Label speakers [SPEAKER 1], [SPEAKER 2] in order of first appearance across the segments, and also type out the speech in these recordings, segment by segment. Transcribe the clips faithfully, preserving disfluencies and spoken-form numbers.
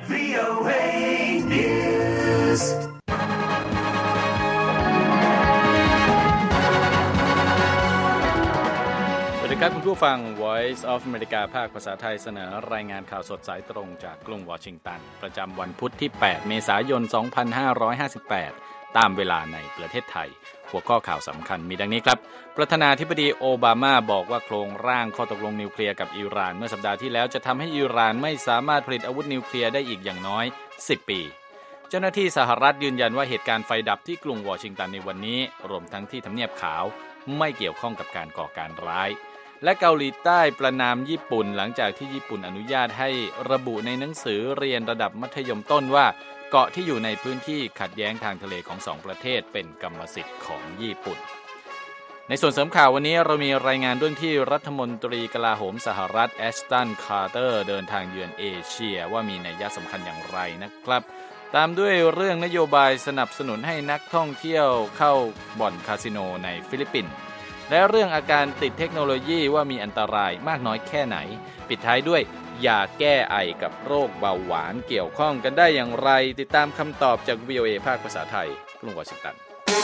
[SPEAKER 1] วี โอ เอ News
[SPEAKER 2] สวัสดีครับคุณผู้ฟัง Voice of America ภาคภาษาไทยเสนอรายงานข่าวสดสายตรงจากกรุงวอชิงตันประจำวันพุธที่แปดเมษายนสองพันห้าร้อยห้าสิบแปดตามเวลาในประเทศไทยหัวข้อข่าวสำคัญมีดังนี้ครับประธานาธิบดีโอบามาบอกว่าโครงร่างข้อตกลงนิวเคลียร์กับอิหร่านเมื่อสัปดาห์ที่แล้วจะทำให้อิหร่านไม่สามารถผลิตอาวุธนิวเคลียร์ได้อีกอย่างน้อยสิบปีเจ้าหน้าที่สหรัฐยืนยันว่าเหตุการณ์ไฟดับที่กรุงวอชิงตันในวันนี้รวมทั้งที่ทำเนียบขาวไม่เกี่ยวข้องกับการก่อการร้ายและเกาหลีใต้ประณามญี่ปุ่นหลังจากที่ญี่ปุ่นอนุญาตให้ระบุในหนังสือเรียนระดับมัธยมต้นว่าเกาะที่อยู่ในพื้นที่ขัดแย้งทางทะเลของสองประเทศเป็นกรรมสิทธิ์ของญี่ปุ่นในส่วนเสริมข่าววันนี้เรามีรายงานเรื่องที่รัฐมนตรีกลาโหมสหรัฐแอชตันคาร์เตอร์เดินทางเยือนเอเชียว่ามีนัยสำคัญอย่างไรนะครับตามด้วยเรื่องนโยบายสนับสนุนให้นักท่องเที่ยวเข้าบ่อนคาสิโนในฟิลิปปินส์และเรื่องอาการติดเทคโนโลยีว่ามีอันตรายมากน้อยแค่ไหนปิดท้ายด้วยยาแก้ไอกับโรคเบาหวานเกี่ยวข้องกันได้อย่างไรติดตามคำตอบจาก วี โอ เอ ภาคภาษาไทยกรุงวอชิงตัน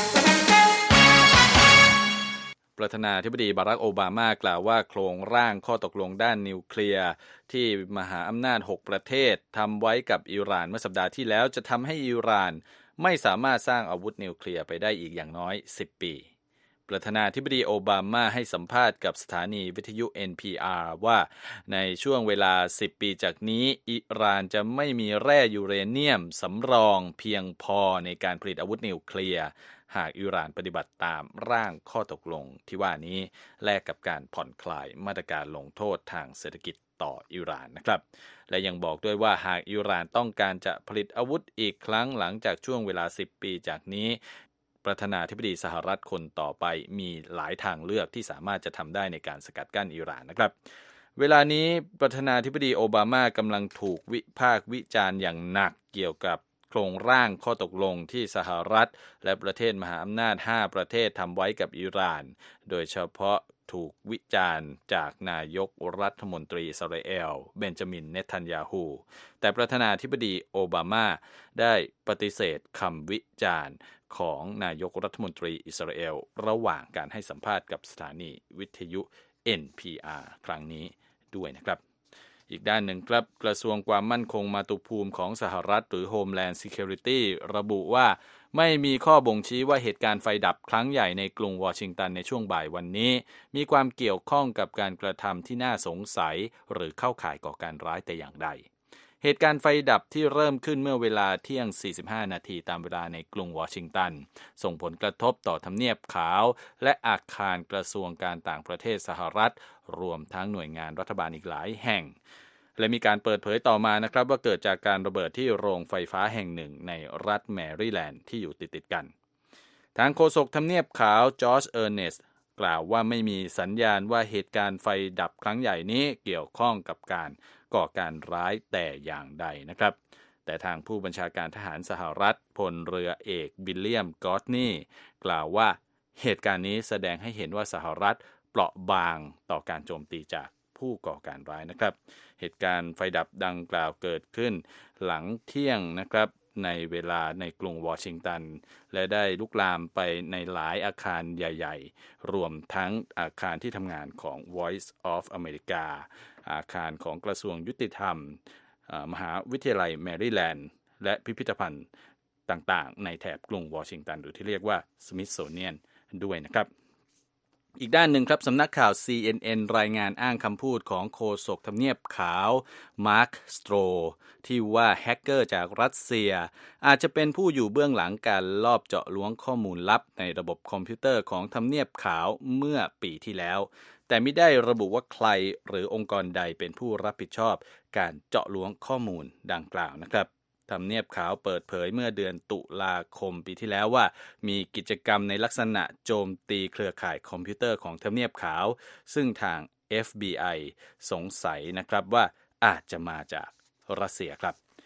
[SPEAKER 2] ประธานาธิบดีบารักโอบามากล่าวว่าโครงร่างข้อตกลงด้านนิวเคลียร์ที่มหาอำนาจหกประเทศทำไว้กับอิหร่านเมื่อสัปดาห์ที่แล้วจะทำให้อิหร่านไม่สามารถสร้างอาวุธนิวเคลียร์ไปได้อีกอย่างน้อยสิบปีประธานาธิบดีโอบามาให้สัมภาษณ์กับสถานีวิทยุ เอ็น พี อาร์ ว่าในช่วงเวลาสิบปีจากนี้อิหร่านจะไม่มีแร่ยูเรเนียมสำรองเพียงพอในการผลิตอาวุธนิวเคลียร์หากอิหร่านปฏิบัติตามร่างข้อตกลงที่ว่านี้แลกกับการผ่อนคลายมาตรการลงโทษทางเศรษฐกิจต่ออิหร่านนะครับและยังบอกด้วยว่าหากอิหร่านต้องการจะผลิตอาวุธอีกครั้งหลังจากช่วงเวลาสิบปีจากนี้ประธานาธิบดีสหรัฐคนต่อไปมีหลายทางเลือกที่สามารถจะทำได้ในการสกัดกั้นอิหร่านนะครับเวลานี้ประธานาธิบดีโอบามากำลังถูกวิพากษ์วิจารณ์อย่างหนักเกี่ยวกับโครงร่างข้อตกลงที่สหรัฐและประเทศมหาอำนาจห้าประเทศทำไว้กับอิหร่านโดยเฉพาะถูกวิจารณ์จากนายกรัฐมนตรีอิสราเอลเบนจามินเนทันยาฮูแต่ประธานาธิบดีโอบามาได้ปฏิเสธคำวิจารณ์ของนายกรัฐมนตรีอิสราเอลระหว่างการให้สัมภาษณ์กับสถานีวิทยุ เอ็น พี อาร์ ครั้งนี้ด้วยนะครับอีกด้านหนึ่งครับกระทรวงความมั่นคงมาตุภูมิของสหรัฐหรือ Homeland Security ระบุว่าไม่มีข้อบ่งชี้ว่าเหตุการณ์ไฟดับครั้งใหญ่ในกรุงวอชิงตันในช่วงบ่ายวันนี้มีความเกี่ยวข้องกับการกระทำที่น่าสงสัยหรือเข้าข่ายก่อการร้ายแต่อย่างใดเหตุการณ์ไฟดับที่เริ่มขึ้นเมื่อเวลาเที่ยงสี่สิบห้านาทีตามเวลาในกรุงวอชิงตันส่งผลกระทบต่อทำเนียบขาวและอาคารกระทรวงการต่างประเทศสหรัฐรวมทั้งหน่วยงานรัฐบาลอีกหลายแห่งและมีการเปิดเผยต่อมานะครับว่าเกิดจากการระเบิดที่โรงไฟฟ้าแห่งหนึ่งในรัฐแมริแลนด์ที่อยู่ติดๆกันทางโฆษกทำเนียบขาวจอร์จเออร์เนสต์กล่าวว่าไม่มีสัญญาณว่าเหตุการณ์ไฟดับครั้งใหญ่นี้เกี่ยวข้องกับการก่อการร้ายแต่อย่างใดนะครับแต่ทางผู้บัญชาการทหารสหรัฐพลเรือเอกวิลเลียมกอตนีกล่าวว่าเหตุการณ์นี้แสดงให้เห็นว่าสหรัฐเปราะบางต่อการโจมตีจากผู้ก่อการร้ายนะครับเหตุการณ์ไฟดับดังกล่าวเกิดขึ้นหลังเที่ยงนะครับในเวลาในกรุงวอชิงตันและได้ลุกลามไปในหลายอาคารใหญ่ๆรวมทั้งอาคารที่ทำงานของ Voice of America อาคารของกระทรวงยุติธรรมมหาวิทยาลัยแมริแลนด์และพิพิธภัณฑ์ต่างๆในแถบกรุงวอชิงตันหรือที่เรียกว่า Smithsonian ด้วยนะครับอีกด้านหนึ่งครับสำนักข่าว ซี เอ็น เอ็น รายงานอ้างคำพูดของโฆษกทำเนียบขาวมาร์คสโตรที่ว่าแฮกเกอร์จากรัสเซียอาจจะเป็นผู้อยู่เบื้องหลังการลอบเจาะล้วงข้อมูลลับในระบบคอมพิวเตอร์ของทำเนียบขาวเมื่อปีที่แล้วแต่ไม่ได้ระบุว่าใครหรือองค์กรใดเป็นผู้รับผิดชอบการเจาะล้วงข้อมูลดังกล่าวนะครับทำเนียบขาวเปิดเผยเมื่อเดือนตุลาคมปีที่แล้วว่ามีกิจกรรมในลักษณะโจมตีเครือข่ายคอมพิวเตอร์ของทำเนียบขาวซึ่งทาง เอฟ บี ไอ สงสัยนะครับว่าอาจจะมาจากรัสเซียครับ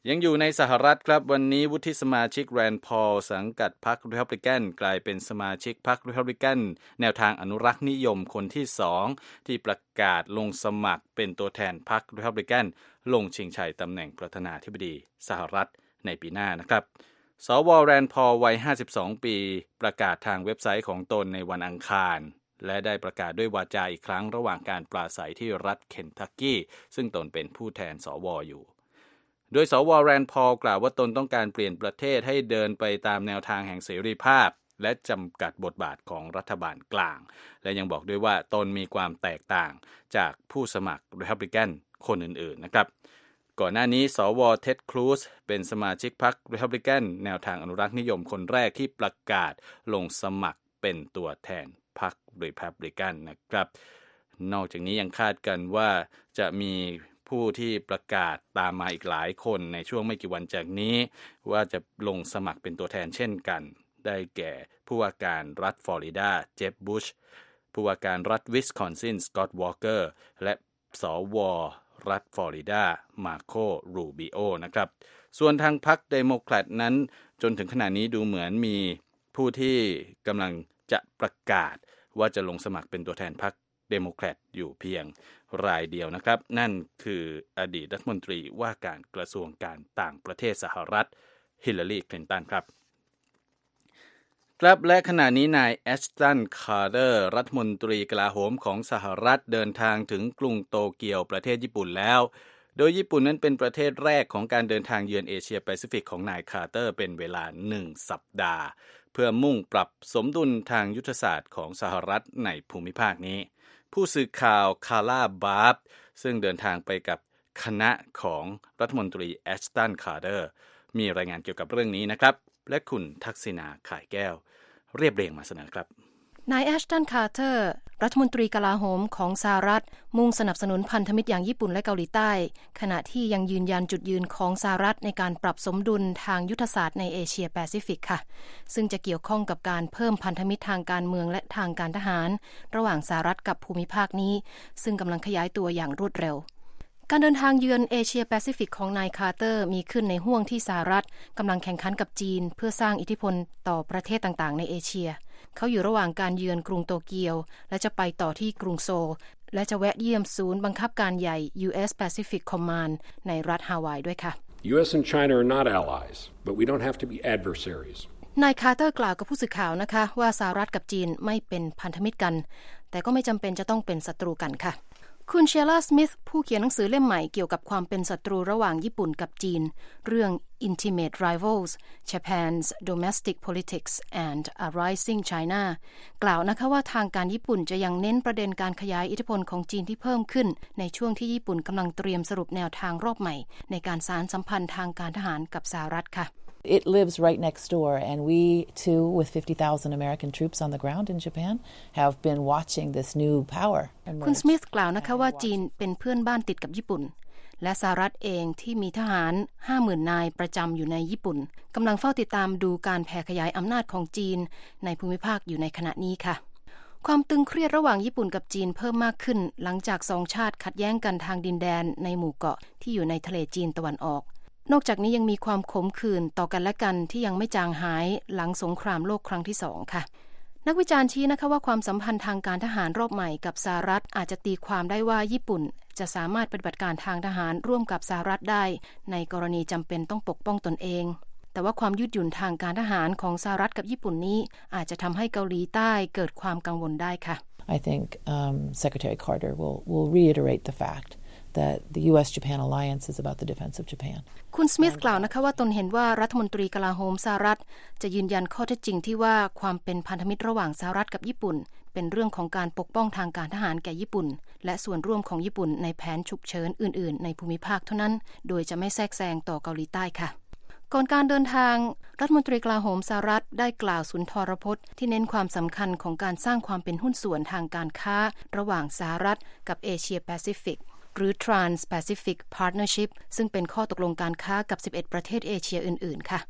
[SPEAKER 2] ยังอยู่ในสหรัฐครับวันนี้วุฒิสมาชิกแรนด์พอลสังกัดพรรครีพับลิกันกลายเป็นสมาชิกพรรครีพับลิกันแนวทางอนุรักษ์นิยมคนที่สองที่ประกาศลงสมัครเป็นตัวแทนพรรครีพับลิกันลงชิงชัยตำแหน่งประธานาธิบดีสหรัฐในปีหน้านะครับสวแรนด์พอลวัยห้าสิบสองปีประกาศทางเว็บไซต์ของตนในวันอังคารและได้ประกาศด้วยวาจาอีกครั้งระหว่างการปราศัยที่รัฐเคนทักกี้ซึ่งตนเป็นผู้แทนสวอยู่โดยสวแรนด์พอลกล่าวว่าตนต้องการเปลี่ยนประเทศให้เดินไปตามแนวทางแห่งเสรีภาพและจำกัดบทบาทของรัฐบาลกลางและยังบอกด้วยว่าตนมีความแตกต่างจากผู้สมัครรีพับลิกันคนอื่นๆนะครับก่อนหน้านี้สวเท็ดครูซเป็นสมาชิกพรรครีพับลิกันแนวทางอนุรักษ์นิยมคนแรกที่ประกาศลงสมัครเป็นตัวแทนพรรครีพับลิกันนะครับนอกจากนี้ยังคาดกันว่าจะมีผู้ที่ประกาศตามมาอีกหลายคนในช่วงไม่กี่วันจากนี้ว่าจะลงสมัครเป็นตัวแทนเช่นกันได้แก่ผู้ว่าการรัฐฟลอริดาเจฟบุชผู้ว่าการรัฐวิสคอนซินสกอตต์วอลเกอร์และสวรัฐฟลอริดามาโครูบิโอนะครับส่วนทางพรรคเดโมแครตนั้นจนถึงขณะนี้ดูเหมือนมีผู้ที่กำลังจะประกาศว่าจะลงสมัครเป็นตัวแทนพรรคเดโมแครตอยู่เพียงรายเดียวนะครับนั่นคืออดีตรัฐมนตรีว่าการกระทรวงการต่างประเทศสหรัฐฮิลลารีคลินตันครับครับและขณะนี้นายแอชตันคาร์เตอร์รัฐมนตรีกลาโหมของสหรัฐเดินทางถึงกรุงโตเกียวประเทศญี่ปุ่นแล้วโดยญี่ปุ่นนั้นเป็นประเทศแรกของการเดินทางเยือนเอเชียแปซิฟิกของนายคาร์เตอร์เป็นเวลาหนึ่งสัปดาห์เพื่อมุ่งปรับสมดุลทางยุทธศาสตร์ของสหรัฐในภูมิภาคนี้ผู้สื่อข่าวคาร่าบาร์บซึ่งเดินทางไปกับคณะของรัฐมนตรีแอชตันคาร์เตอร์มีรายงานเกี่ยวกับเรื่องนี้นะครับและคุณทักษิณาข่ายแก้วเรียบเรียงมาเสนอครับ
[SPEAKER 3] นายแอชตันคาร์เตอร์รัฐมนตรีกลาโหมของสหรัฐมุ่งสนับสนุนพันธมิตรอย่างญี่ปุ่นและเกาหลีใต้ขณะที่ยังยืนยันจุดยืนของสหรัฐในการปรับสมดุลทางยุทธศาสตร์ในเอเชียแปซิฟิกค่ะซึ่งจะเกี่ยวข้องกับการเพิ่มพันธมิตรทางการเมืองและทางการทหารระหว่างสหรัฐกับภูมิภาคนี้ซึ่งกำลังขยายตัวอย่างรวดเร็วการเดินทางเยือนเอเชียแปซิฟิกของนายคาร์เตอร์มีขึ้นในห้วงที่สหรัฐกำลังแข่งขันกับจีนเพื่อสร้างอิทธิพลต่อประเทศต่างๆในเอเชียเขาอยู่ระหว่างการเยือนกรุงโตเกียวและจะไปต่อที่กรุงโซลและจะแวะเยี่ยมศูนย์บังคับการใหญ่ ยู เอส Pacific Command ในรัฐฮาวายด้วยค่ะ
[SPEAKER 4] ยู เอส and China are not allies, but we don't have to be adversaries.
[SPEAKER 3] นายคาร์เตอร์กล่าวกับผู้สื่อข่าวนะคะว่าสหรัฐกับจีนไม่เป็นพันธมิตรกันแต่ก็ไม่จำเป็นจะต้องเป็นศัตรูกันค่ะคุณเชล่า สมิธผู้เขียนหนังสือเล่มใหม่เกี่ยวกับความเป็นศัตรูระหว่างญี่ปุ่นกับจีนเรื่อง Intimate Rivals Japan's Domestic Politics and a Rising China กล่าวนะคะว่าทางการญี่ปุ่นจะยังเน้นประเด็นการขยายอิทธิพลของจีนที่เพิ่มขึ้นในช่วงที่ญี่ปุ่นกำลังเตรียมสรุปแนวทางรอบใหม่ในการสานสัมพันธ์ทางการทหารกับสหรัฐค่ะ
[SPEAKER 5] It lives right next door, and we, too, with fifty thousand American troops on the ground in Japan, have been watching this new power emerge.
[SPEAKER 3] คุณสมิธกล่าวนะคะว่าจีนเป็นเพื่อนบ้านติดกับญี่ปุ่นและสหรัฐเองที่มีทหาร ห้าหมื่น นายประจำอยู่ในญี่ปุ่นกำลังเฝ้าติดตามดูการแผ่ขยายอำนาจของจีนในภูมิภาคอยู่ในขณะนี้ค่ะความตึงเครียดระหว่างญี่ปุ่นกับจีนเพิ่มมากขึ้นหลังจากสองชาติขัดแย้งกันทางดินแดนในหมู่เกาะที่อยู่ในทะเลจีนตะวันออกนอกจากนี้ยังมีความขมขื่นต่อกันและกันที่ยังไม่จางหายหลังสงครามโลกครั้งที่สองค่ะนักวิจารณ์ชี้นะคะว่าความสัมพันธ์ทางการทหารรอบใหม่กับสหรัฐอาจจะตีความได้ว่าญี่ปุ่นจะสามารถปฏิบัติการทางทหารร่วมกับสหรัฐได้ในกรณีจำเป็นต้องปกป้องตนเองแต่ว่าความยืดหยุ่นทางการทหารของสหรัฐกับญี่ปุ่นนี้อาจจะทำให้เกาหลีใต้เกิดความกังวลได้ค่ะ
[SPEAKER 5] I think um, Secretary Carter will will reiterate the fact that the ยู เอส Japan alliance is about the defense of Japan.
[SPEAKER 3] คุณสมิธกล่าวนะคะว่าตนเห็นว่ารัฐมนตรีกลาโหมสหรัฐจะยืนยันข้อเท็จจริงที่ว่าความเป็นพันธมิตรระหว่างสหรัฐกับญี่ปุ่นเป็นเรื่องของการปกป้องทางการทหารแก่ญี่ปุ่นและส่วนร่วมของญี่ปุ่นในแผนฉุกเฉินอื่นๆในภูมิภาคเท่านั้นโดยจะไม่แทรกแซงต่อเกาหลีใต้ค่ะก่อนการเดินทางรัฐมนตรีกลาโหมสหรัฐได้กล่าวสุนทรพจน์ที่เน้นความสำคัญของการสร้างความเป็นหุ้นส่วนทางการค้าระหว่างสหรัฐกับเอเชียแปซิฟิกหรือ Trans-Pacific Partnership ซึ่งเป็นข้อตกลงการค้ากับสิบเอ็ดประเทศเอเชียอื่นๆค่ะ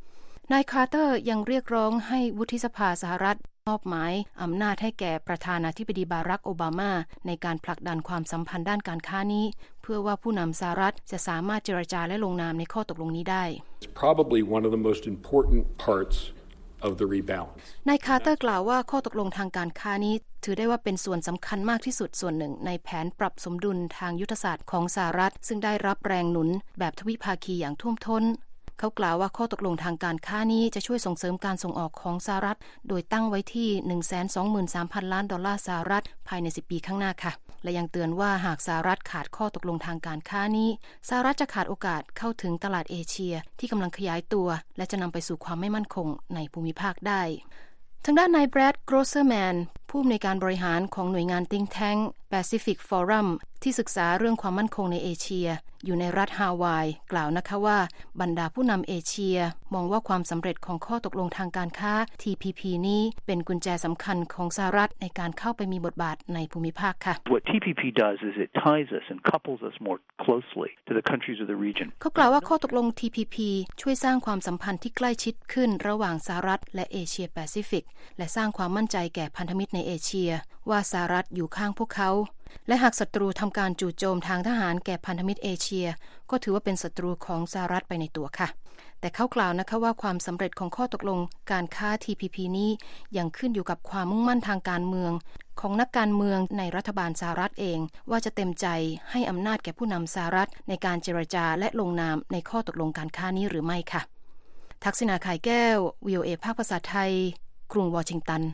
[SPEAKER 3] นายคาร์เตอร์ยังเรียกร้องให้วุฒิสภาสหรัฐมอบหมายอำนาจให้แก่ประธานาธิบดีบารักโอบามาในการผลักดันความสัมพันธ์ด้านการค้านี้เพื่อว่าผู้นำสหรัฐจะสามารถเจรจาและลงนามในข้อตกลงนี้ได้
[SPEAKER 4] It's probably one of the most important parts of the rebalance.
[SPEAKER 3] นายคาร์เตอร์กล่าวว่าข้อตกลงทางการค้านี้ถือได้ว่าเป็นส่วนสำคัญมากที่สุดส่วนหนึ่งในแผนปรับสมดุลทางยุทธศาสตร์ของสหรัฐซึ่งได้รับแรงหนุนแบบทวิภาคีอย่างท่วมท้นเขากล่าวว่าข้อตกลงทางการค้านี้จะช่วยส่งเสริมการส่งออกของสหรัฐโดยตั้งไว้ที่ หนึ่งแสนสองหมื่นสามพัน ล้านดอลลาร์สหรัฐภายในสิบปีข้างหน้าค่ะและยังเตือนว่าหากสหรัฐขาดข้อตกลงทางการค้านี้สหรัฐจะขาดโอกาสเข้าถึงตลาดเอเชียที่กำลังขยายตัวและจะนำไปสู่ความไม่มั่นคงในภูมิภาคได้ทางด้านนายแบรด โกรเซอร์แมนผู้อำนวยการบริหารของหน่วยงาน Think Tank Pacific Forum ที่ศึกษาเรื่องความมั่นคงในเอเชียอยู่ในรัฐฮาวายกล่าวนะคะว่าบรรดาผู้นำเอเชียมองว่าความสำเร็จของข้อตกลงทางการค้า ที พี พี นี้เป็นกุญแจสำคัญของสหรัฐในการเข้าไปมีบทบาทในภูมิภาคค่ะ
[SPEAKER 6] What ที พี พี does is it ties us and couples us more closely to the countries of the region.
[SPEAKER 3] เขากล่าวว่าข้อตกลง ที พี พี ช่วยสร้างความสัมพันธ์ที่ใกล้ชิดขึ้นระหว่างสหรัฐและเอเชียแปซิฟิกและสร้างความมั่นใจแก่พันธมิตรในเอเชียว่าสหรัฐอยู่ข้างพวกเขาและหากศัตรูทำการจู่โจมทางทหารแก่พันธมิตรเอเชียก็ถือว่าเป็นศัตรูของสหรัฐไปในตัวค่ะแต่เขากล่าวนะคะว่าความสำเร็จของข้อตกลงการค้า ที พี พี นี้ยังขึ้นอยู่กับความมุ่งมั่นทางการเมืองของนักการเมืองในรัฐบาลสหรัฐเองว่าจะเต็มใจให้อำนาจแก่ผู้นำสหรัฐในการเจรจาและลงนามในข้อตกลงการค้านี้หรือไม่ค่ะทักษิณา ไข่แก้ว วี โอ เอ ภาคภาษาไทยกรุงวอชิงตัน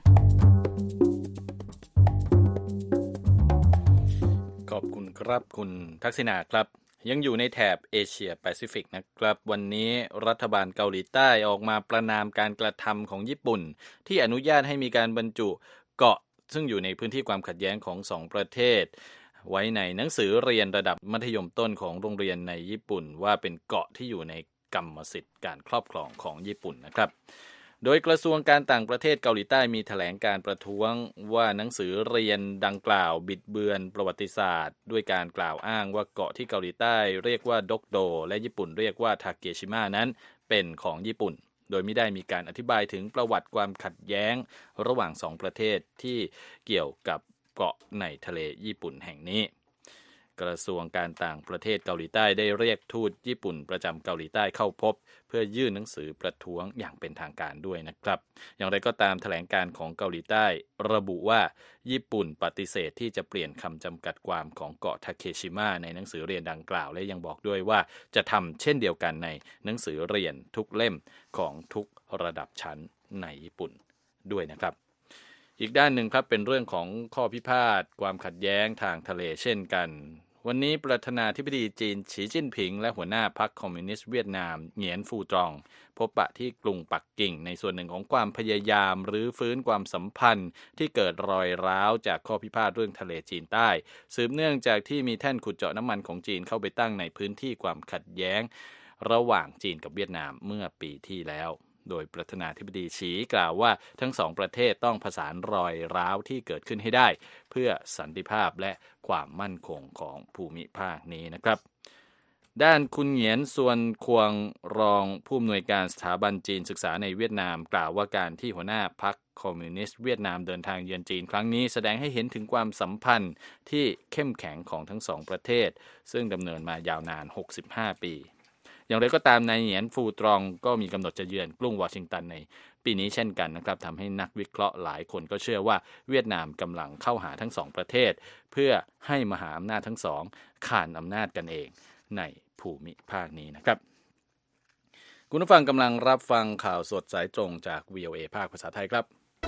[SPEAKER 2] ขอบคุณครับคุณทักษิณาครับยังอยู่ในแถบเอเชียแปซิฟิกนะครับวันนี้รัฐบาลเกาหลีใต้ออกมาประณามการกระทำของญี่ปุ่นที่อนุญาตให้มีการบรรจุเกาะซึ่งอยู่ในพื้นที่ความขัดแย้งของสองประเทศไว้ในหนังสือเรียนระดับมัธยมต้นของโรงเรียนในญี่ปุ่นว่าเป็นเกาะที่อยู่ในกรรมสิทธิ์การครอบครองของญี่ปุ่นนะครับโดยกระทรวงการต่างประเทศเกาหลีใต้มีแถลงการประท้วงว่าหนังสือเรียนดังกล่าวบิดเบือนประวัติศาสตร์ด้วยการกล่าวอ้างว่าเกาะที่เกาหลีใต้เรียกว่าดกโดและญี่ปุ่นเรียกว่าทาเกชิมะนั้นเป็นของญี่ปุ่นโดยไม่ได้มีการอธิบายถึงประวัติความขัดแย้งระหว่างสองประเทศที่เกี่ยวกับเกาะในทะเลญี่ปุ่นแห่งนี้กระทรวงการต่างประเทศเกาหลีใต้ได้เรียกทูตญี่ปุ่นประจำเกาหลีใต้เข้าพบเพื่อยื่นหนังสือประท้วงอย่างเป็นทางการด้วยนะครับอย่างไรก็ตามแถลงการของเกาหลีใต้ระบุว่าญี่ปุ่นปฏิเสธที่จะเปลี่ยนคำจำกัดความของเกาะทาเคชิมะในหนังสือเรียนดังกล่าวและยังบอกด้วยว่าจะทำเช่นเดียวกันในหนังสือเรียนทุกเล่มของทุกระดับชั้นในญี่ปุ่นด้วยนะครับอีกด้านหนึ่งครับเป็นเรื่องของข้อพิพาทความขัดแย้งทางทะเลเช่นกันวันนี้ประธานาธิบดีจีนสีจิ้นผิงและหัวหน้าพรรคคอมมิวนิสต์เวียดนามเหงียนฟูตรองพบปะที่กรุงปักกิ่งในส่วนหนึ่งของความพยายามรื้อฟื้นความสัมพันธ์ที่เกิดรอยร้าวจากข้อพิพาทเรื่องทะเลจีนใต้สืบเนื่องจากที่มีแท่นขุดเจาะน้ำมันของจีนเข้าไปตั้งในพื้นที่ความขัดแย้งระหว่างจีนกับเวียดนามเมื่อปีที่แล้วโดยประธานาธิบดีฉีกล่าวว่าทั้งสองประเทศต้องผสานรอยร้าวที่เกิดขึ้นให้ได้เพื่อสันติภาพและความมั่นคงของภูมิภาคนี้นะครับด้านคุณเหงียนส่วนควงรองผู้อำนวยการสถาบันจีนศึกษาในเวียดนามกล่าวว่าการที่หัวหน้าพรรคคอมมิวนิสต์เวียดนามเดินทางเยือนจีนครั้งนี้แสดงให้เห็นถึงความสัมพันธ์ที่เข้มแข็งของทั้งสองประเทศซึ่งดำเนินมายาวนานหกสิบห้าปีอย่างไรก็ตามนายเหงียนฟูตรองก็มีกำหนดจะเยือนกรุงวอชิงตันในปีนี้เช่นกันนะครับทำให้นักวิเคราะห์หลายคนก็เชื่อว่าเวียดนามกำลังเข้าหาทั้งสองประเทศเพื่อให้มหาอำนาจทั้งสองขานอำนาจกันเองในภูมิภาคนี้นะครับคุณผู้ฟังกำลังรับฟังข่าวสดสายตรงจาก วี โอ เอ ภาคภาษาไทยครับ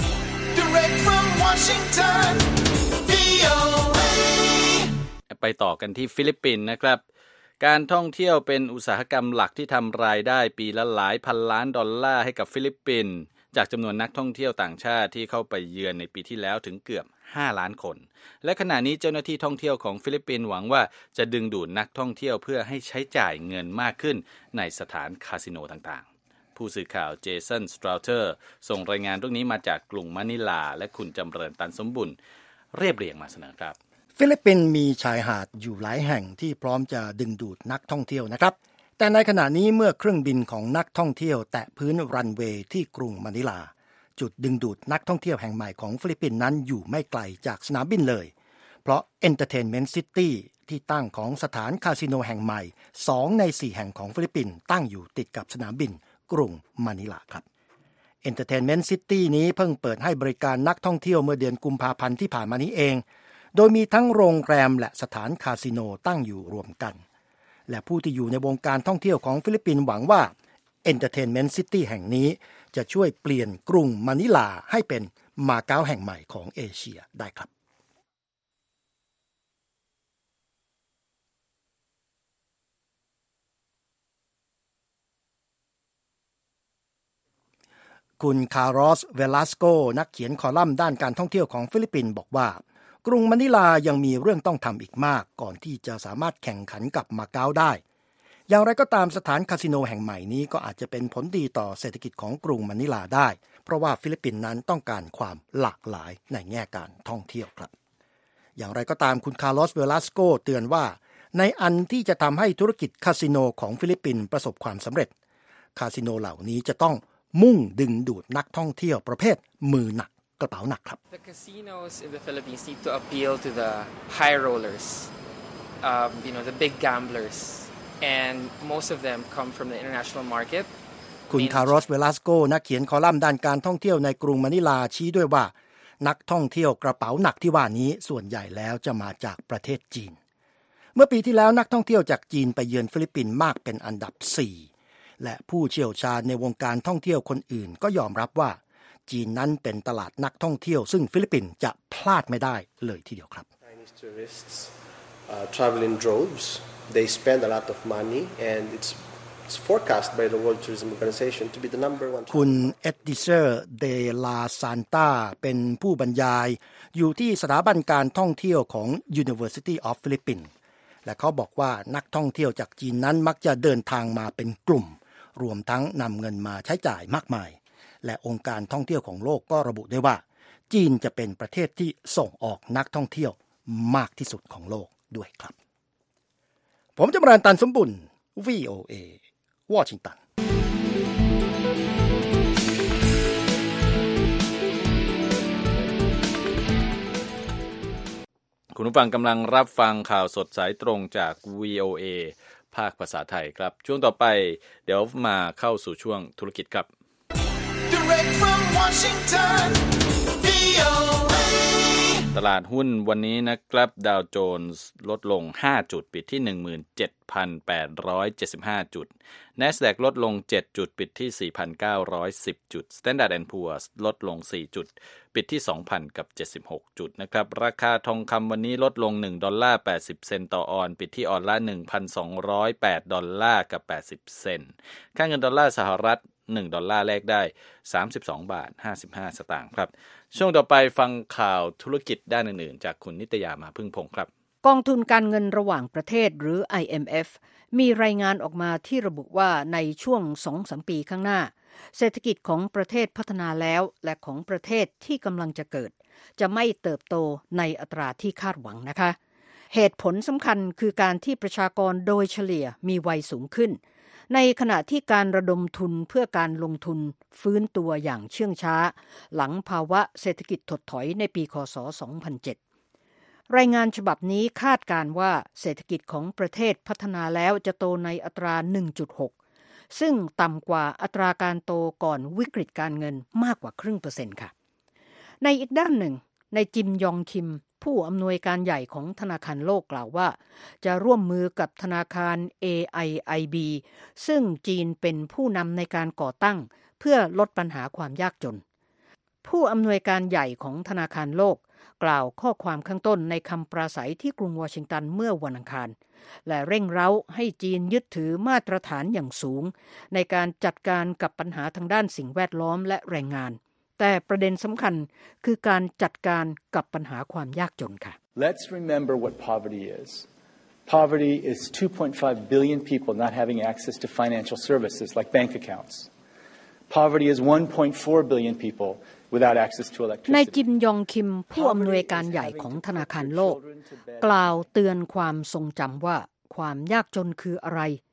[SPEAKER 1] Direct from Washington วี โอ เอ
[SPEAKER 2] ไปต่อกันที่ฟิลิปปินส์นะครับการท่องเที่ยวเป็นอุตสาหกรรมหลักที่ทำรายได้ปีละหลายพันล้านดอลลาร์ให้กับฟิลิปปินส์จากจำนวนนักท่องเที่ยวต่างชาติที่เข้าไปเยือนในปีที่แล้วถึงเกือบห้าล้านคนและขณะนี้เจ้าหน้าที่ท่องเที่ยวของฟิลิปปินส์หวังว่าจะดึงดูดนักท่องเที่ยวเพื่อให้ใช้จ่ายเงินมากขึ้นในสถานคาสิโนต่างๆผู้สื่อข่าวเจสันสตราวเทอร์ส่งรายงานเรื่องนี้มาจากกรุงมะนิลาและคุณจำเริญตันสมบุญเรียบเรียงมาเสนอครับ
[SPEAKER 7] ฟิลิปปินส์มีชายหาดอยู่หลายแห่งที่พร้อมจะดึงดูดนักท่องเที่ยวนะครับแต่ในขณะนี้เมื่อเครื่องบินของนักท่องเที่ยวแตะพื้นรันเวย์ที่กรุงมะนิลาจุดดึงดูดนักท่องเที่ยวแห่งใหม่ของฟิลิปปินส์นั้นอยู่ไม่ไกลจากสนามบินเลยเพราะ Entertainment City ที่ตั้งของสถานคาสิโนแห่งใหม่สองในสี่แห่งของฟิลิปปินส์ตั้งอยู่ติดกับสนามบินกรุงมะนิลาครับ Entertainment City นี้เพิ่งเปิดให้บริการนักท่องเที่ยวเมื่อเดือนกุมภาพันธ์ที่ผ่านมานี้เองโดยมีทั้งโรงแรมและสถานคาสิโนตั้งอยู่รวมกันและผู้ที่อยู่ในวงการท่องเที่ยวของฟิลิปปินส์หวังว่า Entertainment City แห่งนี้จะช่วยเปลี่ยนกรุงมะนิลาให้เป็นมาเก๊าแห่งใหม่ของเอเชียได้ครับคุณคาร์ลอสเวลาสโกนักเขียนคอลัมน์ด้านการท่องเที่ยวของฟิลิปปินส์บอกว่ากรุงมะนิลายังมีเรื่องต้องทำอีกมากก่อนที่จะสามารถแข่งขันกับมาเก๊าได้อย่างไรก็ตามสถานคาสิโนแห่งใหม่นี้ก็อาจจะเป็นผลดีต่อเศรษฐกิจของกรุงมะนิลาได้เพราะว่าฟิลิปปินส์นั้นต้องการความหลากหลายในแง่การท่องเที่ยวครับอย่างไรก็ตามคุณคาร์ลอสเวลาสโกเตือนว่าในอันที่จะทำให้ธุรกิจคาสิโนของฟิลิปปินส์ประสบความสำเร็จคาสิโนเหล่านี้จะต้องมุ่งดึงดูดนักท่องเที่ยวประเภทมือหนักกระเป๋าหนักครับ
[SPEAKER 8] The casinos in the Philippines need to appeal to the high rollers, um, you know, the big gamblers, and most of them come from the international market.
[SPEAKER 7] คุณคาร์ลอสเวลาสโกนักเขียนคอลัมน์ด้านการท่องเที่ยวในกรุงมะนิลาชี้ด้วยว่านักท่องเที่ยวกระเป๋าหนักที่ว่านี้ส่วนใหญ่แล้วจะมาจากประเทศจีนเมื่อปีที่แล้วนักท่องเที่ยวจากจีนไปเยือนฟิลิปปินส์มากเป็นอันดับสี่และผู้เชี่ยวชาญในวงการท่องเที่ยวคนอื่นก็ยอมรับว่าจีนนั้นเป็นตลาดนักท่องเที่ยวซึ่งฟิลิปปินส์จะพลาดไม่ได้เลยทีเดียวครับ
[SPEAKER 9] Chinese tourists uh, travel in droves. They spend a lot of money, and it's it's forecast by the World Tourism Organization to be the number one.
[SPEAKER 7] คุณเอ็ดดิเซอร์เดลาซานตาเป็นผู้บรรยายอยู่ที่สถาบันการท่องเที่ยวของ University of Philippines และเขาบอกว่านักท่องเที่ยวจากจีนนั้นมักจะเดินทางมาเป็นกลุ่มรวมทั้งนำเงินมาใช้จ่ายมากมายและองค์การท่องเที่ยวของโลกก็ระบุได้ว่าจีนจะเป็นประเทศที่ส่งออกนักท่องเที่ยวมากที่สุดของโลกด้วยครับผมจำรานตันสมบุญ วี โอ เอ วอชิงตัน
[SPEAKER 2] คุณผู้ฟังกำลังรับฟังข่าวสดสายตรงจาก วี โอ เอ ภาคภาษาไทยครับช่วงต่อไปเดี๋ยวมาเข้าสู่ช่วงธุรกิจครับ
[SPEAKER 1] Direct from Washington, วี โอ เอ
[SPEAKER 2] ตลาดหุ้นวันนี้นะครับดาวโจนส์ลดลงห้าจุดปิดที่ หนึ่งหมื่นเจ็ดพันแปดร้อยเจ็ดสิบห้า จุด NASDAQ ลดลงเจ็ดจุดปิดที่ สี่พันเก้าร้อยสิบ จุด Standard แอนด์ Poor's ลดลงสี่จุดปิดที่ สองพันเจ็ดสิบหก จุดนะครับราคาทองคำวันนี้ลดลงหนึ่งดอลลาร์แปดสิบเซนต์ต่อออนซ์ปิดที่ออนซ์ละ หนึ่งพันสองร้อยแปด ดอลลาร์กับแปดสิบเซนต์ค่าเงินดอลลาร์สหรัฐหนึ่งดอลลาร์แลกได้สามสิบสองบาทห้าสิบห้าสตางค์ครับช่วงต่อไปฟังข่าวธุรกิจด้านอื่นๆจากคุณนิตยามาพึ่งพงศ์ครับ
[SPEAKER 3] กองทุนการเงินระหว่างประเทศหรือ ไอ เอ็ม เอฟ มีรายงานออกมาที่ระบุว่าในช่วง สองถึงสาม ปีข้างหน้าเศรษฐกิจของประเทศพัฒนาแล้วและของประเทศที่กำลังจะเกิดจะไม่เติบโตในอัตราที่คาดหวังนะคะเหตุผลสำคัญคือการที่ประชากรโดยเฉลี่ยมีวัยสูงขึ้นในขณะที่การระดมทุนเพื่อการลงทุนฟื้นตัวอย่างเชื่องช้าหลังภาวะเศรษฐกิจถดถอยในปีค.ศ. สองพันเจ็ดรายงานฉบับนี้คาดการณ์ว่าเศรษฐกิจของประเทศพัฒนาแล้วจะโตในอัตรา หนึ่งจุดหก ซึ่งต่ำกว่าอัตราการโตก่อนวิกฤตการเงินมากกว่าครึ่งเปอร์เซ็นต์ค่ะในอีกด้านหนึ่งในจิมยองคิมผู้อำนวยการใหญ่ของธนาคารโลกกล่าวว่าจะร่วมมือกับธนาคาร เอ ไอ ไอ บี ซึ่งจีนเป็นผู้นำในการก่อตั้งเพื่อลดปัญหาความยากจนผู้อำนวยการใหญ่ของธนาคารโลกกล่าวข้อความข้างต้นในคำปราศัยที่กรุงวอชิงตันเมื่อวันอังคารและเร่งเร้าให้จีนยึดถือมาตรฐานอย่างสูงในการจัดการกับปัญหาทางด้านสิ่งแวดล้อมและแรงงานแต่ประเด็นสำคัญคือการจัดการกับปัญหาความยากจนค่ะ
[SPEAKER 10] Let's remember what poverty is. Poverty is two point five billion people not having access to financial services like bank accounts. Poverty is one point four billion people without access to electricity.
[SPEAKER 3] ในจิมยองคิมผู้อำนวยการใหญ่ของธนาคารโลกกล่าวเตือนความทรงจำว่าความยากจนคืออะไร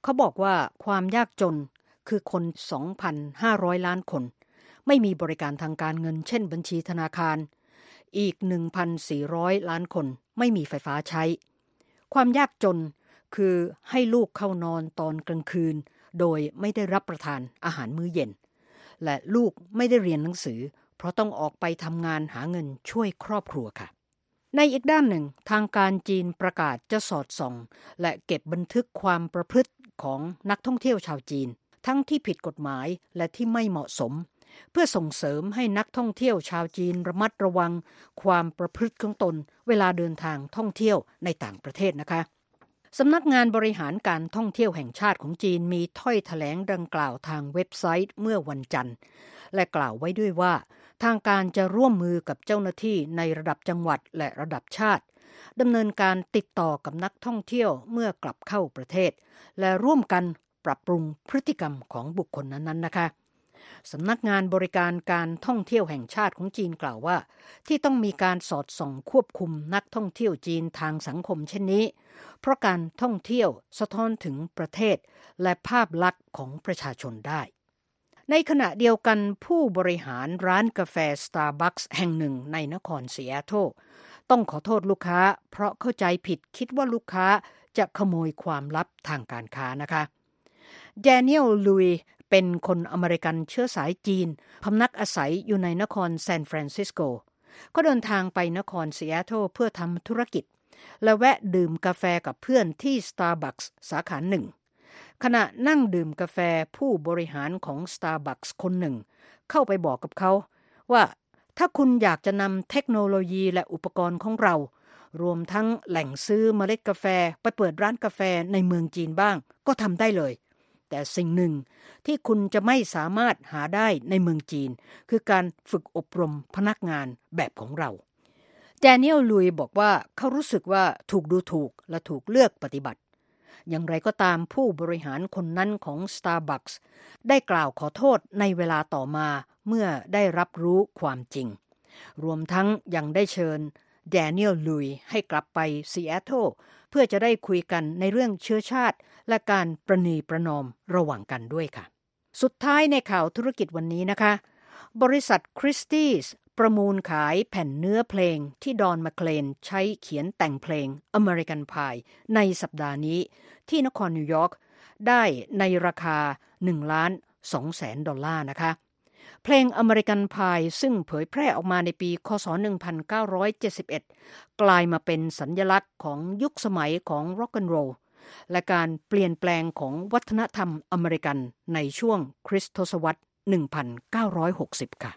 [SPEAKER 11] เขาบอกว่าความยากจนคือคน สองพันห้าร้อย ล้านคนไม่มีบริการทางการเงินเช่นบัญชีธนาคารอีก หนึ่งพันสี่ร้อย ล้านคนไม่มีไฟฟ้าใช้ความยากจนคือให้ลูกเข้านอนตอนกลางคืนโดยไม่ได้รับประทานอาหารมื้อเย็นและลูกไม่ได้เรียนหนังสือเพราะต้องออกไปทำงานหาเงินช่วยครอบครัวค่ะในอีกด้านหนึ่งทางการจีนประกาศจะสอดส่องและเก็บบันทึกความประพฤติของนักท่องเที่ยวชาวจีนทั้งที่ผิดกฎหมายและที่ไม่เหมาะสมเพื่อส่งเสริมให้นักท่องเที่ยวชาวจีนระมัดระวังความประพฤติของตนเวลาเดินทางท่องเที่ยวในต่างประเทศนะคะสำนักงานบริหารการท่องเที่ยวแห่งชาติของจีนมีถ้อยแถลงดังกล่าวทางเว็บไซต์เมื่อวันจันทร์และกล่าวไว้ด้วยว่าทางการจะร่วมมือกับเจ้าหน้าที่ในระดับจังหวัดและระดับชาติดำเนินการติดต่อกับนักท่องเที่ยวเมื่อกลับเข้าประเทศและร่วมกันปรับปรุงพฤติกรรมของบุคคลนั้นๆนะคะสำนักงานบริการการท่องเที่ยวแห่งชาติของจีนกล่าวว่าที่ต้องมีการสอดส่องควบคุมนักท่องเที่ยวจีนทางสังคมเช่นนี้เพราะการท่องเที่ยวสะท้อนถึงประเทศและภาพลักษณ์ของประชาชนได้ในขณะเดียวกันผู้บริหารร้านกาแฟ Starbucks แห่งหนึ่งในนครซีแอตเทิลต้องขอโทษลูกค้าเพราะเข้าใจผิดคิดว่าลูกค้าจะขโมยความลับทางการค้านะคะแดเนียล ลุยเป็นคนอเมริกันเชื้อสายจีนพำนักอาศัยอยู่ในนครซานฟรานซิสโกก็เดินทางไปนครซีแอตเทิลเพื่อทำธุรกิจและแวะดื่มกาแฟกับเพื่อนที่ Starbucks สาขาหนึ่งขณะนั่งดื่มกาแฟผู้บริหารของ Starbucks คนหนึ่งเข้าไปบอกกับเขาว่าถ้าคุณอยากจะนำเทคโนโลยีและอุปกรณ์ของเรารวมทั้งแหล่งซื้อเมล็ดกาแฟไปเปิดร้านกาแฟในเมืองจีนบ้างก็ทำได้เลยแต่สิ่งหนึ่งที่คุณจะไม่สามารถหาได้ในเมืองจีนคือการฝึกอบรมพนักงานแบบของเราแดเนียล ลุยบอกว่าเขารู้สึกว่าถูกดูถูกและถูกเลือกปฏิบัติอย่างไรก็ตามผู้บริหารคนนั้นของ Starbucks ได้กล่าวขอโทษในเวลาต่อมาเมื่อได้รับรู้ความจริงรวมทั้งยังได้เชิญแดเนียล ลุยให้กลับไปซีแอตเทิลเพื่อจะได้คุยกันในเรื่องเชื้อชาติและการประนีประนอมระหว่างกันด้วยค่ะสุดท้ายในข่าวธุรกิจวันนี้นะคะบริษัทคริสตี้สประมูลขายแผ่นเนื้อเพลงที่ดอนแมคเคลนใช้เขียนแต่งเพลง American Pie ในสัปดาห์นี้ที่นครนิวยอร์กได้ในราคา หนึ่งล้านสองแสน ดอลลาร์นะคะเพลง American Pie ซึ่งเผยแพร่ออกมาในปีคศหนึ่งพันเก้าร้อยเจ็ดสิบเอ็ดกลายมาเป็นสัญลักษณ์ของยุคสมัยของร็อกแอนด์โรลและการเปลี่ยนแปลงของวัฒนธรรมอเมริกันในช่วงคริสตศตวรรษ หนึ่งพันเก้าร้อยหกสิบ ค่ะ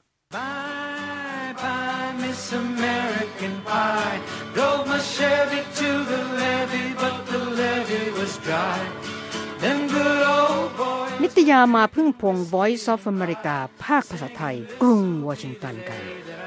[SPEAKER 1] Bye bye Miss American Pie Drove my Chevy to the levee but the levee was dry Them good old boys
[SPEAKER 11] นิตยามาพึ่งพง Voice of America ภาคภาษาไทยกรุงวอชิงตันค่ะ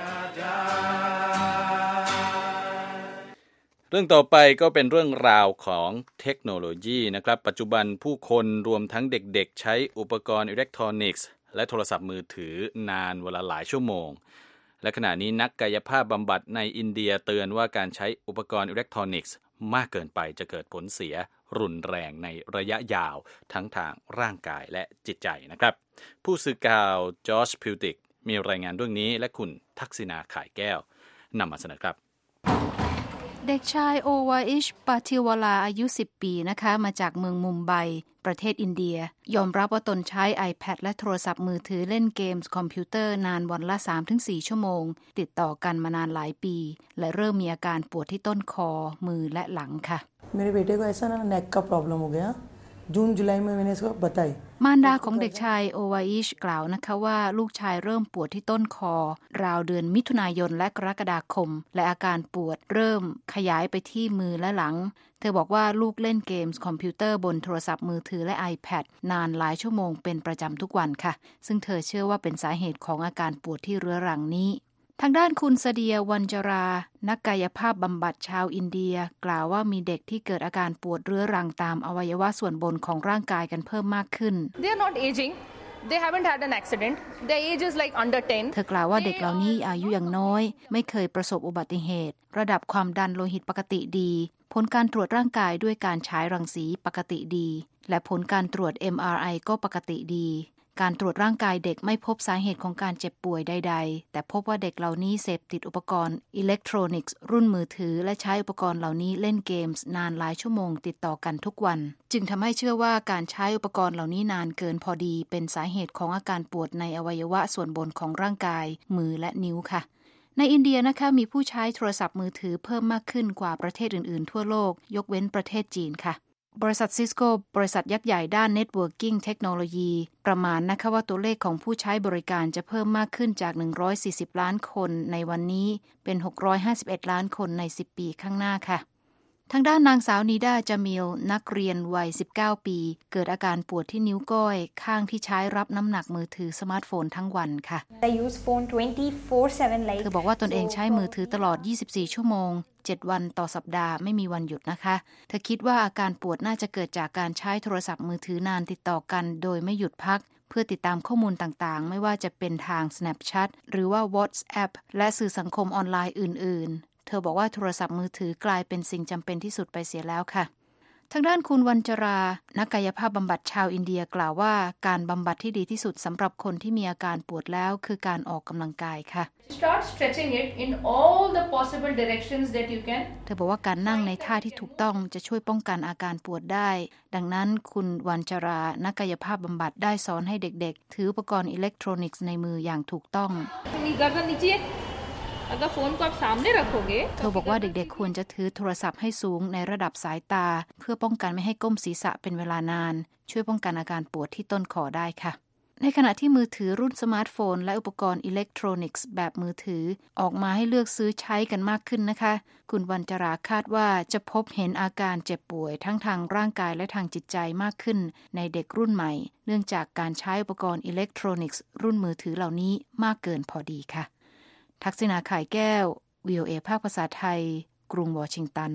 [SPEAKER 2] เรื่องต่อไปก็เป็นเรื่องราวของเทคโนโลยีนะครับปัจจุบันผู้คนรวมทั้งเด็กๆใช้อุปกรณ์อิเล็กทรอนิกส์และโทรศัพท์มือถือนานเวลาหลายชั่วโมงและขณะนี้นักกายภาพบำบัดในอินเดียเตือนว่าการใช้อุปกรณ์อิเล็กทรอนิกส์มากเกินไปจะเกิดผลเสียรุนแรงในระยะยาวทั้งทางร่างกายและจิตใจนะครับผู้สื่อข่าวจอร์จพิวติกมีรายงานเรื่องนี้และคุณทักษิณาข่ายแก้วนำมาเสนอครับ
[SPEAKER 3] เด็กชายโอวาอิช ปาทิวลาอายุสิบปีนะคะมาจากเมืองมุมไบประเทศอินเดียยอมรับว่าตนใช้ iPad และโทรศัพท์มือถือเล่นเกมส์คอมพิวเตอร์นานวันละ สามถึงสี่ ชั่วโมงติดต่อกันมานานหลายปีและเริ่มมีอาการปวดที่ต้นคอมือและหลังค่ะ
[SPEAKER 12] मेरे बेटे को ऐसा ना नेक का प्रॉब्लम हो गया जून जुलाई में मैंने इसको बताई
[SPEAKER 3] มารดาของเด็กชายโอวาอิชกล่าวนะคะว่าลูกชายเริ่มปวดที่ต้นคอราวเดือนมิถุนายนและกรกฎาคมและอาการปวดเริ่มขยายไปที่มือและหลังเธอบอกว่าลูกเล่นเกมส์คอมพิวเตอร์บนโทรศัพท์มือถือและ iPad นานหลายชั่วโมงเป็นประจำทุกวันค่ะซึ่งเธอเชื่อว่าเป็นสาเหตุของอาการปวดที่เรื้อรังนี้ทางด้านคุณเสเดียวันจรานักกายภาพบำบัดชาวอินเดียกล่าวว่ามีเด็กที่เกิดอาการปวดเรื้อรังตามอวัยวะส่วนบนของร่างกายกันเพิ่มมากขึ้น
[SPEAKER 13] They are not aging they haven't had an accident. Their age is like under ten.
[SPEAKER 3] เธอกล่าวว่าเด็กเหล่านี้อายุอย่างน้อยไม่เคยประสบอุบัติเหตุระดับความดันโลหิตปกติดีผลการตรวจร่างกายด้วยการฉายรังสีปกติดีและผลการตรวจ เอ็ม อาร์ ไอ ก็ปกติดีการตรวจร่างกายเด็กไม่พบสาเหตุของการเจ็บป่วยใดๆแต่พบว่าเด็กเหล่านี้เสพติดอุปกรณ์อิเล็กทรอนิกส์รุ่นมือถือและใช้อุปกรณ์เหล่านี้เล่นเกมส์นานหลายชั่วโมงติดต่อกันทุกวันจึงทำให้เชื่อว่าการใช้อุปกรณ์เหล่านี้นานเกินพอดีเป็นสาเหตุของอาการปวดในอวัยวะส่วนบนของร่างกายมือและนิ้วค่ะในอินเดียนะคะมีผู้ใช้โทรศัพท์มือถือเพิ่มมากขึ้นกว่าประเทศอื่นๆทั่วโลกยกเว้นประเทศจีนค่ะบริษัทซิสโก้บริษัทยักษ์ใหญ่ด้าน Networking Technology ประมาณนะคะว่าตัวเลขของผู้ใช้บริการจะเพิ่มมากขึ้นจากหนึ่งร้อยสี่สิบล้านคนในวันนี้เป็นหกร้อยห้าสิบเอ็ดล้านคนในสิบปีข้างหน้าค่ะทางด้านนางสาวนีดาจามิลนักเรียนวัยสิบเก้าปีเกิดอาการปวดที่นิ้วก้อยข้างที่ใช้รับน้ำหนักมือถือสมาร์ทโฟนทั้งวันค่ะ
[SPEAKER 14] I use phone twenty-four seven like
[SPEAKER 3] เธอบอกว่าตนเองใช้มือถือตลอดยี่สิบสี่ชั่วโมงเจ็ดวันต่อสัปดาห์ไม่มีวันหยุดนะคะเธอคิดว่าอาการปวดน่าจะเกิดจากการใช้โทรศัพท์มือถือนานติดต่อกันโดยไม่หยุดพักเพื่อติดตามข้อมูลต่างๆไม่ว่าจะเป็นทาง Snapchat หรือว่า WhatsApp และสื่อสังคมออนไลน์อื่นๆเธอบอกว่าโทรศัพท์มือถือกลายเป็นสิ่งจำเป็นที่สุดไปเสียแล้วค่ะทางด้านคุณวรรณจรานักกายภาพบำบัดชาวอินเดียกล่าวว่าการบำบัดที่ดีที่สุดสำหรับคนที่มีอาการปวดแล้วคือการออกกำลังกายค่ะ
[SPEAKER 13] Start stretching it in all the possible directions that you can
[SPEAKER 3] เธอบอกว่าการนั่งในท่าที่ถูกต้องจะช่วยป้องกันอาการปวดได้ดังนั้นคุณวรรณจรานักกายภาพบำบัดได้สอนให้เด็กๆถืออุปกรณ์อิเล็กทรอนิกส์ในมืออย่างถูกต้องเธอบอกว่าเด็กๆควรจะถือโทรศัพท์ให้สูงในระดับสายตาเพื่อป้องกันไม่ให้ก้มศีรษะเป็นเวลานานช่วยป้องกันอาการปวดที่ต้นคอได้ค่ะในขณะที่มือถือรุ่นสมาร์ทโฟนและอุปกรณ์อิเล็กทรอนิกส์แบบมือถือออกมาให้เลือกซื้อใช้กันมากขึ้นนะคะคุณวรรณจราคาดว่าจะพบเห็นอาการเจ็บป่วยทั้งทางร่างกายและทางจิตใจมากขึ้นในเด็กรุ่นใหม่เนื่องจากการใช้อุปกรณ์อิเล็กทรอนิกส์รุ่นมือถือเหล่านี้มากเกินพอดีค่ะทักษิณาข่ายแก้ว วี โอ เอ ภาคภาษาไทยกรุงวอชิงตัน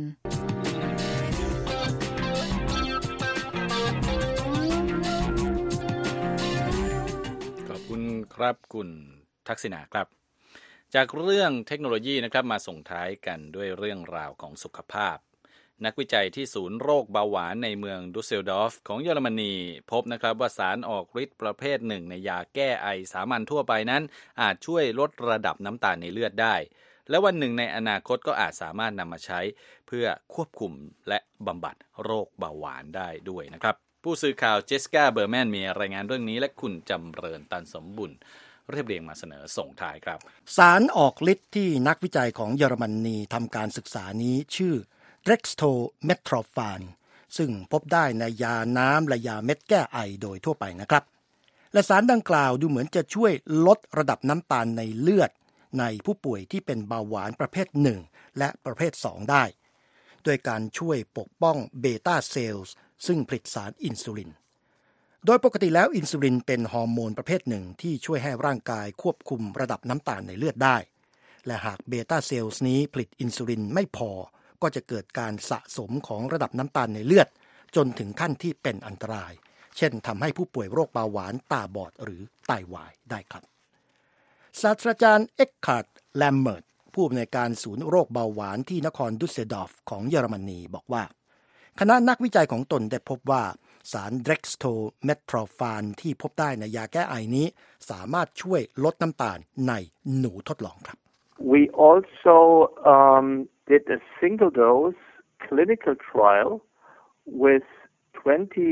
[SPEAKER 2] ขอบคุณครับคุณทักษิณาครับจากเรื่องเทคโนโลยีนะครับมาส่งท้ายกันด้วยเรื่องราวของสุขภาพนักวิจัยที่ศูนย์โรคเบาหวานในเมืองดุสเซลดอร์ฟของเยอรมนีพบนะครับว่าสารออกฤทธิ์ประเภทหนึ่งในยาแก้ไอสามัญทั่วไปนั้นอาจช่วยลดระดับน้ำตาลในเลือดได้และวันหนึ่งในอนาคตก็อาจสามารถนำมาใช้เพื่อควบคุมและบำบัดโรคเบาหวานได้ด้วยนะครับผู้สื่อข่าวเจสกาเบอร์แมนมีรายงานเรื่องนี้และคุณจำเริญตันสมบุญเรียบเรียงมาเสนอส่งท้ายครับ
[SPEAKER 7] สารออกฤทธิ์ที่นักวิจัยของเยอรมนีทำการศึกษานี้ชื่อDextrometorphan ซึ่งพบได้ในยาน้ำและยาเม็ดแก้ไอโดยทั่วไปนะครับและสารดังกล่าวดูเหมือนจะช่วยลดระดับน้ำตาลในเลือดในผู้ป่วยที่เป็นเบาหวานประเภทหนึ่งและประเภทสองได้ด้วยการช่วยปกป้องเบต้าเซลล์ซึ่งผลิตสารอินซูลินโดยปกติแล้วอินซูลินเป็นฮอร์โมนประเภทหนึ่งที่ช่วยให้ร่างกายควบคุมระดับน้ำตาลในเลือดได้และหากเบต้าเซลล์นี้ผลิตอินซูลินไม่พอก็จะเกิดการสะสมของระดับน้ำตาลในเลือดจนถึงขั้นที่เป็นอันตรายเช่นทำให้ผู้ป่วยโรคเบาหวานตาบอดหรือไตวายได้ครับศาสตราจารย์เอ็กคาร์ดแลมเมิร์ตผู้อำนวยการศูนย์โรคเบาหวานที่นครดุสเซลดอร์ฟของเยอรมนีบอกว่าคณะนักวิจัยของตนได้พบว่าสาร Dextrometorphan ที่พบได้ในยาแก้ไอนี้สามารถช่วยลดน้ำตาลในหนูทดลองครับ
[SPEAKER 6] We also um, did a single dose clinical trial with twenty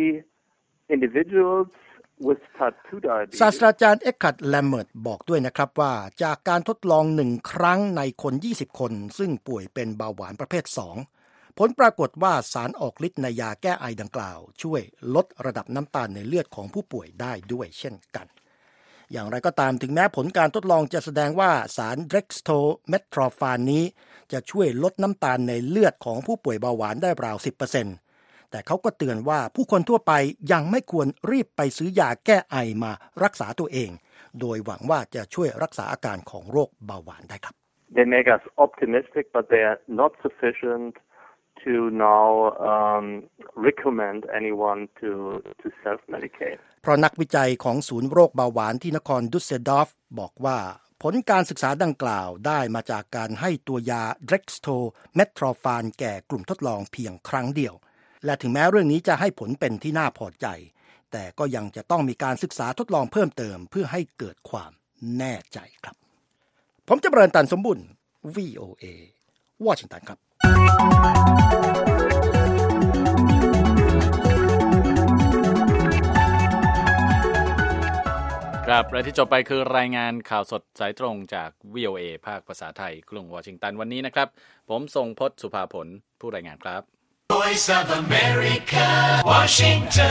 [SPEAKER 6] individuals with type two diabetes
[SPEAKER 7] ศาสตราจารย์เอ็กคาร์ดแลมเมิร์ตบอกด้วยนะครับว่าจากการทดลองหนึ่งครั้งในคนยี่สิบคนซึ่งป่วยเป็นเบาหวานประเภทสองผลปรากฏว่าสารออกฤทธิ์ในยาแก้ไอดังกล่าวช่วยลดระดับน้ำตาลในเลือดของผู้ป่วยได้ด้วยเช่นกันอย่างไรก็ตามถึงแม้ผลการทดลองจะแสดงว่าสาร Dextrometorphan นี้จะช่วยลดน้ำตาลในเลือดของผู้ป่วยเบาหวานได้ราว สิบเปอร์เซ็นต์ แต่เขาก็เตือนว่าผู้คนทั่วไปยังไม่ควรรีบไปซื้อยาแก้ไอมารักษาตัวเองโดยหวังว่าจะช่วยรักษาอาการของโรคเบาหวานได้ครับ
[SPEAKER 6] They make us optimistic but they are not sufficient
[SPEAKER 15] to now um, recommend anyone to to self-medicate.
[SPEAKER 7] เพราะนักวิจัยของศูนย์โรคเบาหวานที่นครดุสเซลดอร์ฟบอกว่าผลการศึกษาดังกล่าวได้มาจากการให้ตัวยาเดร็กสโทเมทรอฟานแก่กลุ่มทดลองเพียงครั้งเดียวและถึงแม้เรื่องนี้จะให้ผลเป็นที่น่าพอใจแต่ก็ยังจะต้องมีการศึกษาทดลองเพิ่มเติมเพื่อให้เกิดความแน่ใจครับผมจำเริญตันสมบุญ วี โอ เอ วอชิงตันครับ
[SPEAKER 2] ครับและที่จบไปคือรายงานข่าวสดสายตรงจาก วี โอ เอ ภาคภาษาไทยกรุงวอชิงตันวันนี้นะครับผมทรงพจน์สุภาผลผู้รายงานครับ Voice of America, Washington